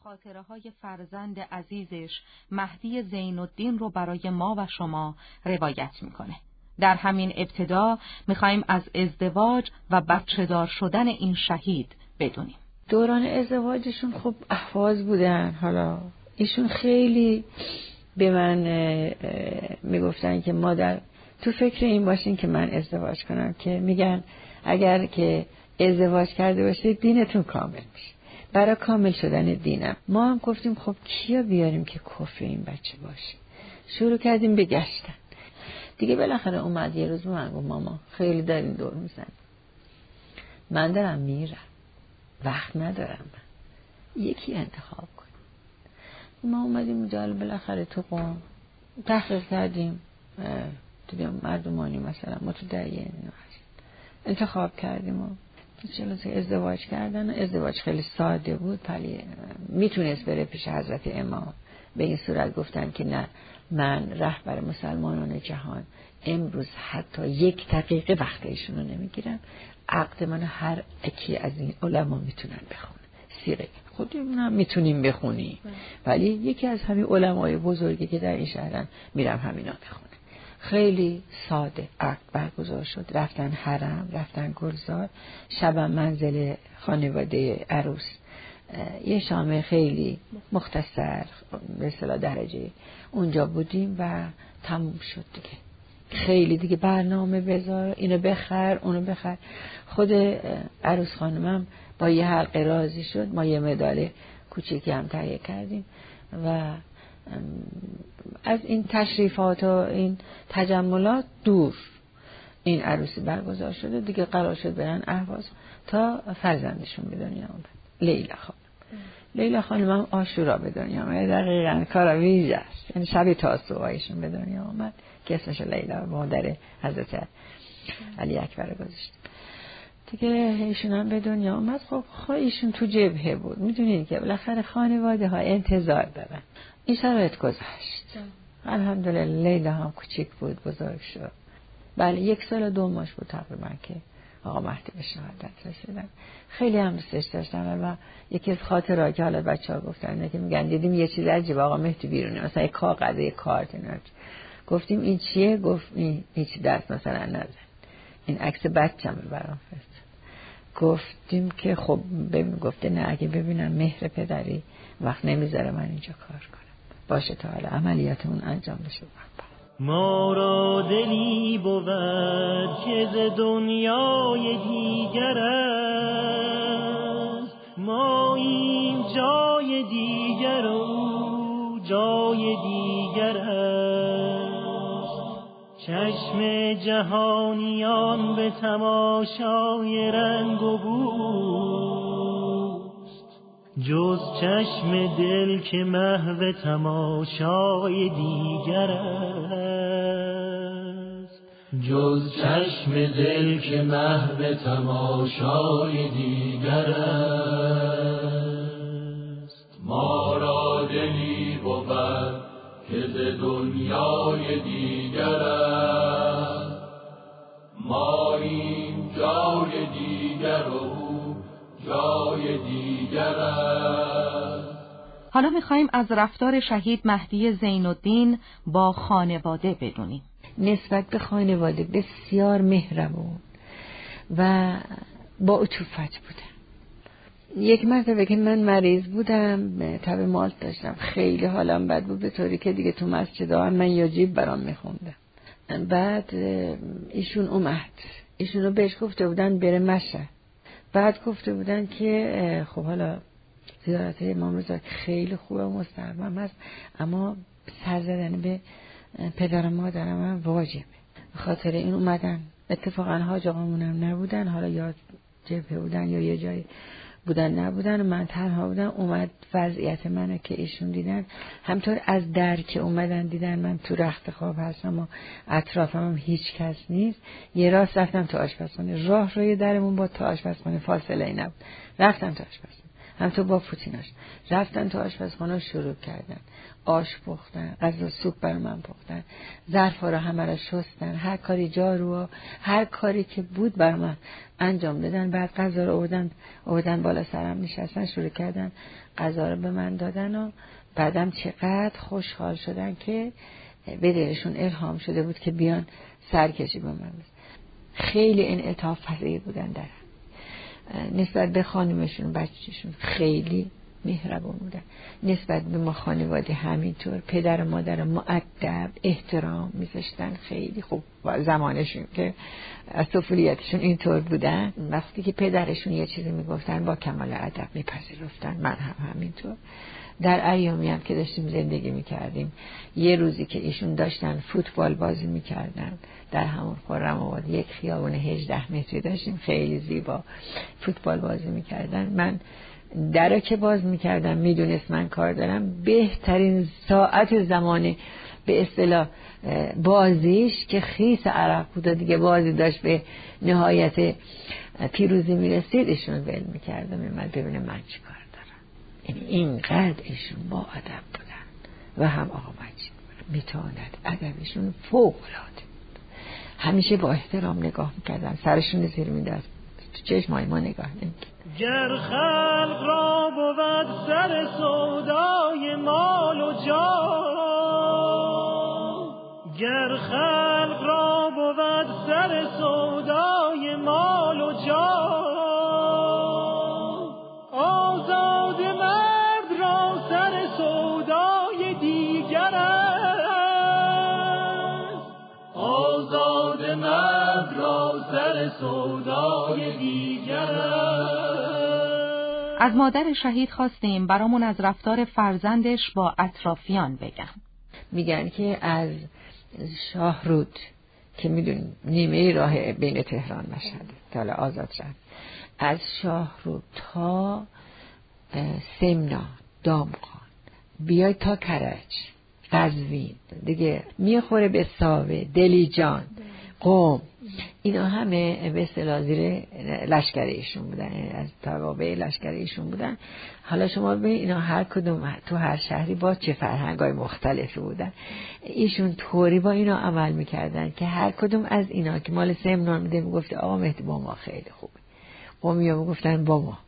خاطره‌های فرزند عزیزش مهدی زین‌الدین رو برای ما و شما روایت میکنه. در همین ابتدا میخوایم از ازدواج و بچه‌دار شدن این شهید بدونیم. دوران ازدواجشون خب احواز بودن. حالا ایشون خیلی به من میگفتن که مادر تو فکر این باشین که من ازدواج کنم، که میگن اگر که ازدواج کرده باشید دینتون کامل میشه. برای کامل شدن دینم ما هم گفتیم خب کیا بیاریم که کفر این بچه باشه. شروع کردیم به گشتن دیگه. بالاخره اومد یه روز من گفت ماما خیلی دارین دور میزن، من دارم میرم، وقت ندارم، من یکی انتخاب کن. ما اومدیم اونجا، بالاخره تو قم تحقیق کردیم، دیدیم مردمانی مثلا متدین انتخاب کردیم و جلسه ازدواج کردن. ازدواج خیلی ساده بود، ولی میتونست بره پیش حضرت امام. به این صورت گفتن که نه، من رهبر مسلمانان جهان امروز حتی یک دقیقه وقت ایشونو نمیگیرم، عقد من هر اکی از این علما میتونن بخونه، سیره خودمون میتونیم بخونیم، ولی یکی از همین علمای بزرگی که در این شهرن میرم همینا بخونه. خیلی ساده عقد برگزار شد، رفتن حرم، رفتن گلزار، شبم منزل خانواده عروس، یه شام خیلی مختصر به اصطلاح درجه اونجا بودیم و تموم شد دیگه. خیلی دیگه برنامه بذار، اینو بخر اونو بخر. خود عروس خانمم با یه حلقه راضی شد، ما یه مدال کوچیکی هم تهیه کردیم و از این تشریفات و این تجملات دور این عروسی برگزار شده دیگه. قرار شد برن اهواز تا فرزندشون به دنیا آمد، لیلا خانم. لیلا خانم هم عاشورا به دنیا آمد، دقیقاً کار ویژه است، یعنی شب تاسوعایشون به دنیا آمد که اسمش لیلا، مادر حضرت علی اکبر گذاشت دیگه. ایشون هم به دنیا آمد. خب ایشون تو جبهه بود، میدونید که بالاخره خانواده ها انتظار دارن. این شرایط گذشت، الحمدلله. لیلا هم کوچیک بود، بزرگ شد. بله 1 سال و 2 ماه بود تقریبا که آقا مهدی به شهادت رسیدن. خیلی هم دوستش داشتم و یکی از خاطرات که حالا بچه‌ها گفتن اینه که میگن دیدیم یه چیز عجیب آقا مهدی بیرونه، مثلا یک کاغذ، یک کارت اینا. گفتیم این چیه؟ گفت این هیچ دست مثلا نزن، این عکس بچه‌مه برام فرست. گفتیم که خب ببین، گفته نه اگه ببینم مهر پدری وقت نمیذاره من اینجا کار کنم. باشه تا حالا عملیاتمون انجام بشه. ما را دلی بود که ز دنیای دیگر است، ما این جای دیگر و جای دیگر است. چشم جهانیان به تماشای رنگ و بوست، جز چشم دل که محو تماشای دیگر است. جز چشم دل که محو تماشای دیگر است. ما را دلی بود که ز دنیای دیگر است، ما این جای دیگر و جای دیگر است. حالا میخوایم از رفتار شهید مهدی زین‌الدین با خانواده بدونیم. نسبت به خانواده بسیار مهربون و با عطوفت بودن. یک مرتبه که من مریض بودم، تب مالت داشتم، خیلی حالم بد بود، به طوری که دیگه تو مسجد هم من یاجیب برام میخوندم. بعد ایشون اومد، ایشونو بهش گفته بودن بره مشهد. بعد گفته بودن که خب حالا زیارت امام رضا خیلی خوبه و مستحبم هست، اما سر زدن به پدر مادرم هم واجبه. خاطر این اومدن. اتفاقا حاج آقامون هم نبودن، حالا یا جبهه بودن یا یه جای بودن نبودن و من تنها بودم. اومد وضعیت منو که ایشون دیدن، همطور از در که اومدن دیدن من تو رخت خواب هستم و اطرافم هم هیچ کس نیست. یه راست رفتم تو آشپزخونه، راه روی درمون با تو آشپزخونه فاصله ای نبود، رفتم تو آشپزخونه. همطور با پوتیناش رفتن تو آشپزخانه شروع کردن آش پختن، غذا سوپ بر من پختن، ظرفا رو همه را شستن، هر کاری جارو، هر کاری که بود بر من انجام دادن. بعد غذا رو آوردن بالا سرم نشستن شروع کردن غذا رو به من دادن و بعدم چقدر خوشحال شدن که به دلشون الهام شده بود که بیان سرکشی به من بزن. خیلی انعطاف پذیر بودن در نسبت به خانمشون بچهشون، خیلی مهربان بودن نسبت به ما خانواده همینطور. پدر و مادر مؤدب احترام میذاشتن، خیلی خوب زمانشون که از طفولیتشون اینطور بودن. وقتی که پدرشون یه چیزی میگفتن با کمال ادب میپذیرفتن، من هم همینطور. در ایامی هم که داشتیم زندگی میکردیم، یه روزی که ایشون داشتن فوتبال بازی میکردن در همون خرم‌آباد، یک خیابون 18 متری داشتیم، خیلی زیبا فوتبال بازی میکردن. من درا که باز میکردم میدونست من کار دارم، بهترین ساعت زمانه به اصطلاح بازیش که خیس عرق بود و دیگه بازی داشت به نهایت پیروزی میرسید، ایشون ول میکردم من ببینه من چی کار دارم. اینقدر ایشون با ادب بودن و هم آقا مجید میتواند ادبشون فوق العاده بود. همیشه با احترام نگاه میکردن، سرشون زیر میداد، تو چشمای ما نگاه نمیکرد. گر خلق را بود سر سودای مال و جاه، گر خلق را بود سر سودای مال و جاه، آزاد مرد را سر سودای دیگر است، آزاد مرد را سر سودای دیگر است. از مادر شهید خواستیم برامون از رفتار فرزندش با اطرافیان بگم. میگن که از شاهرود که میدونیم نیمه راه بین تهران مشهد که حالا آزاد شد، از شاهرود تا سمنا، دامغان، بیای تا کرج، قزوین، دیگه میخوره به ساوه، دلیجان، قم، اینا همه به اصطلاح زیر لشکر ایشون بودن، از توابع لشکر ایشون بودن. حالا شما ببین اینا هر کدوم تو هر شهری با چه فرهنگای مختلفی بودن. ایشون طوری با اینا عمل میکردن که هر کدوم از اینا که مال سمنان بوده میگفته آقا مهدی با ما خیلی خوبه، قومیا میگفتن با ما،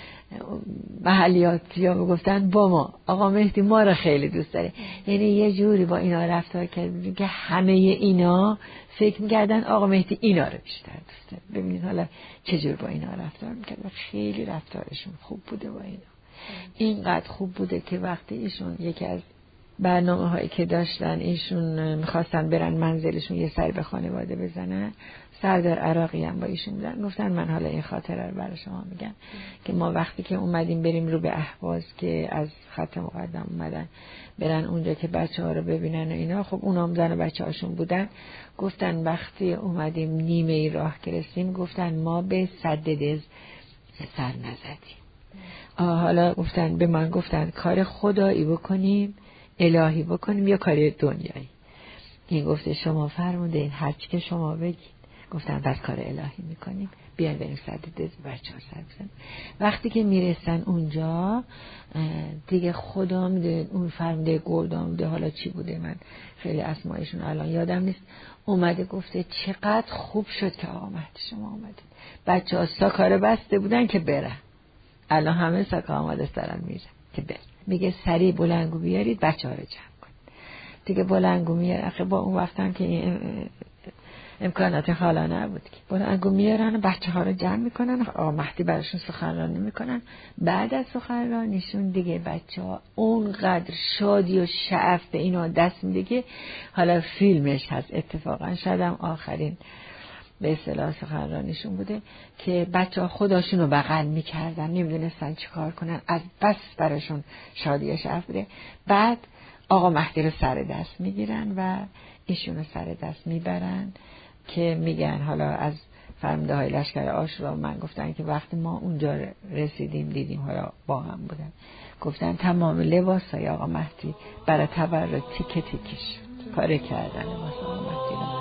محلیاتی ها میگفتن با ما، آقا مهدی ما را خیلی دوست داره. یعنی یه جوری با اینا رفتار کردن که همه اینا فکر میکردن آقا مهدی اینا رو بیشتر دوست داره. ببینید حالا چجور با اینا رفتار میکردن. خیلی رفتارشون خوب بوده با اینا. اینقدر خوب بوده که وقتی ایشون یکی از برنامه هایی که داشتن، ایشون میخواستن برن منزلشون یه سر به خانواده بزنن، سردار عراقی هم با ایشون بودن. گفتن من حالا این خاطره رو برای شما میگم که ما وقتی که اومدیم بریم رو به اهواز که از خط مقدم اومدن برن اونجا که بچه ها رو ببینن و اینا، خب اونا هم زن و بچه هاشون بودن. گفتن وقتی اومدیم نیمه راه که رسیم، گفتن ما به سد دز سر نزدیم. حالا گفتن به من گفتن کار خدایی بکنیم، الهی بکنیم یا کاری دنیایی. این گفته شما فرمودین هرچی که شما بگید. گفتن بس کار الهی میکنیم، بیاین بریم سد دز بچه ها سر بزنیم. وقتی که میرسن اونجا دیگه خدا میده اون فرموده گلدان بوده، حالا چی بوده من خیلی اسمایشون الان یادم نیست، اومده گفته چقدر خوب شد که آقا مهدی شما اومدید. بچه ها ساکاره بسته بودن که برن، الان همه ساکا آماده سرن میرن که برن. میگه سریع بلنگو بیارید بچه ها رو جمع کن. دیگه بلنگو میاره، با اون وقت هم که امکانات حالا نبود که بلنگو میارن و بچه ها رو جمع میکنن، آقا مهدی براشون سخنرانی میکنن. بعد از سخنرانیشون دیگه بچه ها اونقدر شادی و شعف به اینا دست میده که حالا فیلمش هست اتفاقا، شاید هم آخرین به اصطلاح سخنرانیشون بوده که بچه ها خودشون رو بغل میکردن، نمیدونستن چی کار کنن، از بس براشون شادی و شعف بوده. بعد آقا مهدی رو سر دست میگیرن و ایشون رو سر دست میبرن که میگن حالا از فرمانده های لشکر آشورا من گفتن که وقتی ما اونجا رسیدیم دیدیم حالا با هم بودن، گفتن تمام لباس های آقا مهدی برای تبر تیکه تیکه شد، پاره کردن لباس آقا مهدی رو.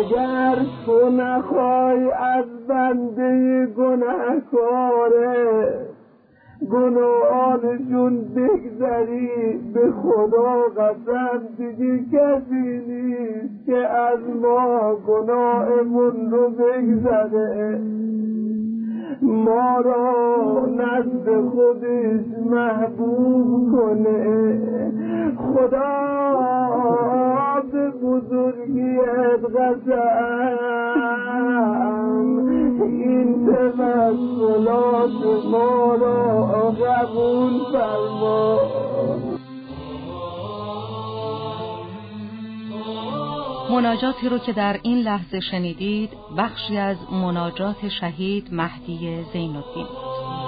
اگر تو نخوای از بنده گناهکاره گناهانشون بگذری، به خدا قسم دیگه کسی نیست که از ما گناهمون رو بگذره، ما را نزد خودش محبوب کنه. خدا به بزرگیت قسم این توسلات ما را قبول فرما. مناجاتی رو که در این لحظه شنیدید بخشی از مناجات شهید مهدی زین‌الدین بود.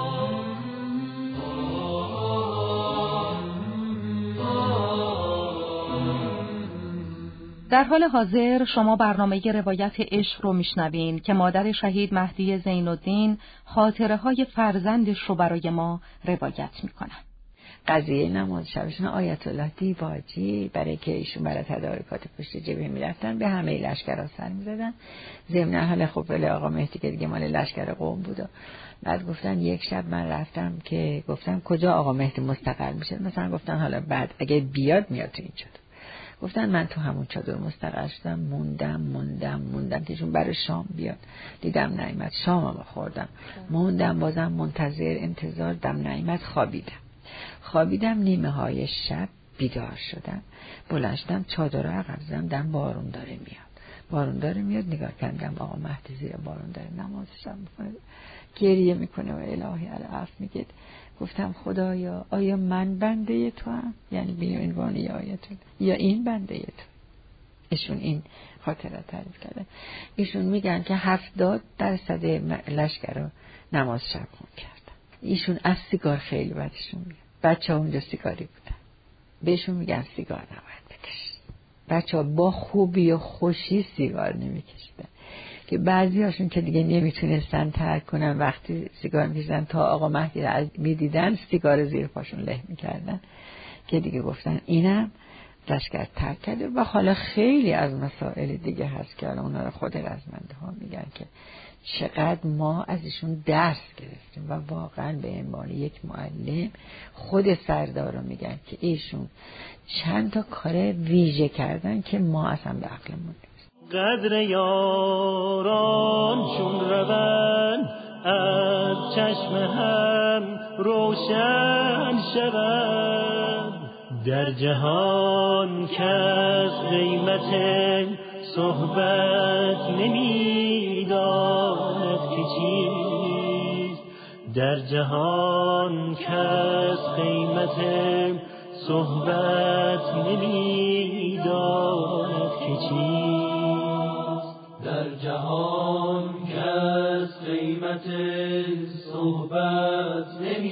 در حال حاضر شما برنامه روایت عشق رو میشنوین که مادر شهید مهدی زین‌الدین خاطره های فرزندش رو برای ما روایت میکنن. قضیه نماز شبشون آیت الله دیباجی برای که ایشون برای تدارکات پشت جبهه میرفتن به همه لشکرها سر میزدن. ضمن حال خب ولی آقا مهدی که دیگه مال لشکر قوم بود. بعد گفتن یک شب من رفتم که گفتم کجا آقا مهدی مستقر میشه، مثلا گفتن حالا بعد اگه بیاد میاد تو این چادر. گفتن من تو همون چادر مستقر شدم، موندم که چون برای شام بیاد، دیدم نیامد، شامم خوردم، موندم بازم انتظار دم نیامد، خوابیدم نیمه های شب بیدار شدم، بلند شدم چادر رو عقب زدم، بارون داره میاد، نگاه کردم آقا مهدی زیر بارون داره نماز شب میکنه، گریه میکنه و الهی العفو میگه. گفتم خدایا آیا من بنده تو هم؟ یعنی به عنوان آیتون یا این بنده تو؟ ایشون این خاطره تعریف کرده. ایشون میگن که 70% لشکر رو نماز شب خون کردن. ایشون از سیگار خیلی بدشون میاد. بچه‌ها اونجا سیگاری بودن، بهشون میگن سیگار نباید بکشید. بچه‌ها با خوبی و خوشی سیگار نمیکشیدن که بعضی هاشون که دیگه نمیتونستن ترک کنن وقتی سیگار میکشیدن تا آقا مهدی رو میدیدن سیگار زیر پاشون له میکردن که دیگه گفتن اینم لشکر ترک کرده. و حالا خیلی از مسائل دیگه هست که اونا رو خود رزمنده ها میگن که چقدر ما ازشون درس گرفتیم و واقعا به عنوان یک معلم خود سردار رو میگن که ایشون چند تا کار ویژه کردن که ما اصلا به عقلمون نیست. قدر یاران چون روان از چشم هم روشن شود، در جهان کس قیمت صحبت نمیداند که چیست، در جهان کس قیمت صحبت نمیداند که چیست، در جهان کس قیمت صحبت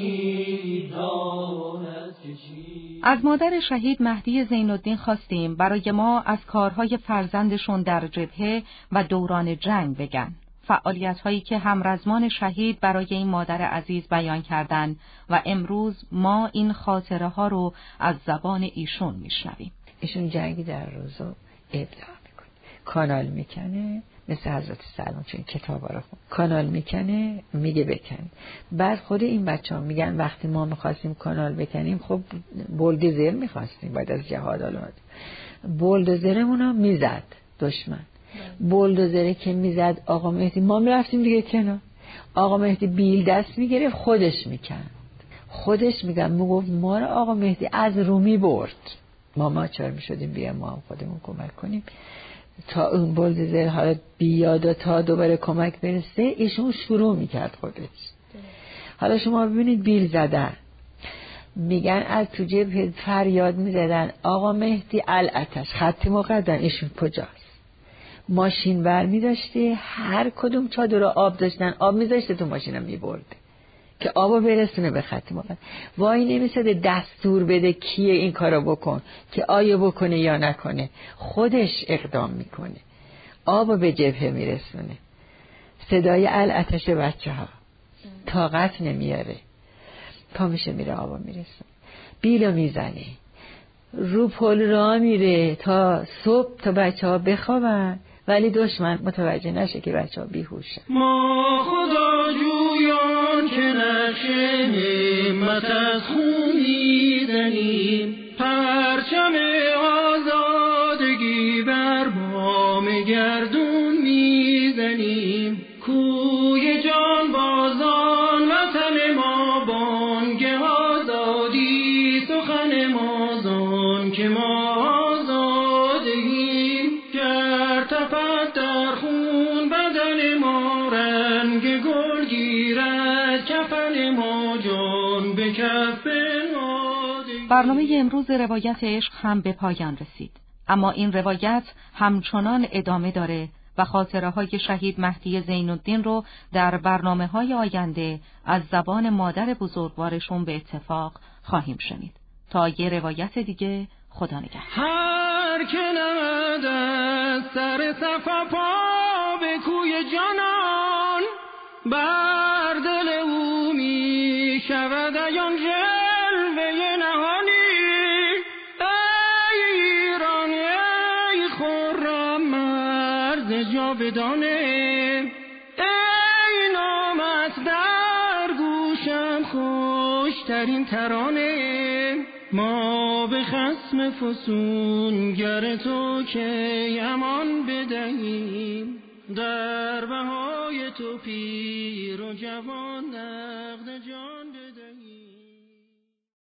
نمیداند که چیست. از مادر شهید مهدی زین‌الدین خواستیم برای ما از کارهای فرزندشون در جبهه و دوران جنگ بگن. فعالیت‌هایی که همرزمان شهید برای این مادر عزیز بیان کردن و امروز ما این خاطره ها رو از زبان ایشون میشنویم. ایشون جنگی در روزو ابداع میکنه، کانال میکنه، مثل حضرت سلمان چون کتابا رو خون کانال میکنه، میگه بکن. بعد خود این بچه ها میگن وقتی ما میخواستیم کانال بکنیم خب بولدوزر میخواستیم، بعد از جهاد آلاد بولدوزرمون رو میزد دشمن، بولدوزره که میزد آقا مهدی ما میرفتیم دیگه کنار، آقا مهدی بیل دست میگرفت خودش میکند، خودش میگفت ما رو آقا مهدی از رومی برد، ما چار میشدیم بیا ما هم خودمون کمک کنیم تا اون بولدوزر حالا بیاد و تا دوباره کمک برسه. ایشون شروع میکرد خودش. حالا شما ببینید بیل زدن، میگن از تو جبهه فریاد میزدن آقا مهدی الاتش خط مقدم. ایشون کجاست؟ ماشین بر میداشته، هر کدوم چادر رو آب داشتن آب میذاشته تو ماشین هم میبرده که آبو برسونه به خط مقدم. وای نمیساده دستور بده کیه این کارو بکن که آیا بکنه یا نکنه، خودش اقدام میکنه، آبو به جبهه میرسونه. صدای الاتش بچه ها طاقت نمیاره، پا میشه میره آبو میرسونه، بیلو میزنه، رو پل را میره تا صبح تا بچه ها بخوابن، ولی دشمن متوجه نشه که بچه‌ها بیهوشن. ما خدا جویان که نقش همت از خون میزنیم، پرچم آزادگی بر بام گردون میزنیم، کوی جان بازان وطن ما بانگ آزادی، سخن مازان که ما آزادیم، گر تپد در خون بدن ما رنگ گل گیرد، کفن ما جان به کف بنهادیم. برنامه امروز روایت عشق هم به پایان رسید، اما این روایت همچنان ادامه داره و خاطره های شهید مهدی زین‌الدین رو در برنامه‌های آینده از زبان مادر بزرگوارشون به اتفاق خواهیم شنید. تا یه روایت دیگه، خدا نگهدار. هر که نمد از سر صفا پا به کوی جانان، بر دل او می شود عیان جلوه نهانی. ای ایران ای خرم مرز جاودانه، ای نامت در گوشم خوشترین ترانه. ما به خصم فسونگر تو که امان بدهیم، در بهای تو پیر و جوانم.